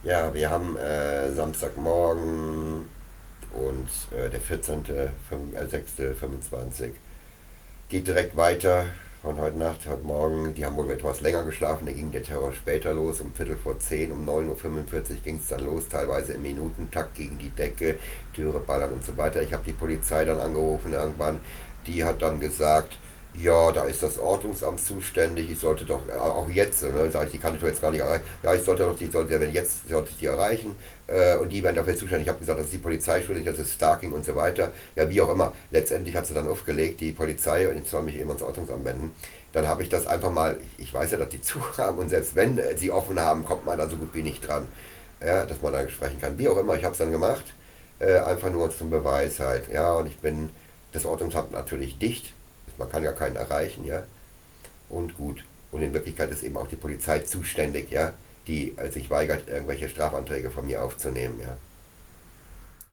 Ja, wir haben Samstagmorgen und der 14., 6.25. Geht direkt weiter von heute Nacht, heute Morgen. Die haben wohl etwas länger geschlafen, da ging der Terror später los, um Viertel vor 10, um 9.45 Uhr ging es dann los, teilweise im Minutentakt gegen die Decke, Türe ballern und so weiter. Ich habe die Polizei dann angerufen irgendwann, die hat dann gesagt, ja, da ist das Ordnungsamt zuständig, ich sollte doch, auch jetzt, ne, sag ich, die kann ich doch jetzt gar nicht erreichen, ja, ich sollte doch, die sollte, wenn jetzt, sollte ich die erreichen, und die werden dafür zuständig. Ich habe gesagt, das ist die Polizei schuldig, das ist Stalking und so weiter, ja, wie auch immer. Letztendlich hat sie dann aufgelegt, die Polizei, und ich soll mich eben ans Ordnungsamt wenden. Dann habe ich das einfach mal, ich weiß ja, dass die zu haben, und selbst wenn sie offen haben, kommt man da so gut wie nicht dran, ja, dass man da sprechen kann. Wie auch immer, ich habe es dann gemacht, einfach nur zum Beweis halt, ja, und ich bin, das Ordnungsamt natürlich dicht, man kann ja keinen erreichen, ja, und gut. Und in Wirklichkeit ist eben auch die Polizei zuständig, ja, die sich weigert, irgendwelche Strafanträge von mir aufzunehmen, ja.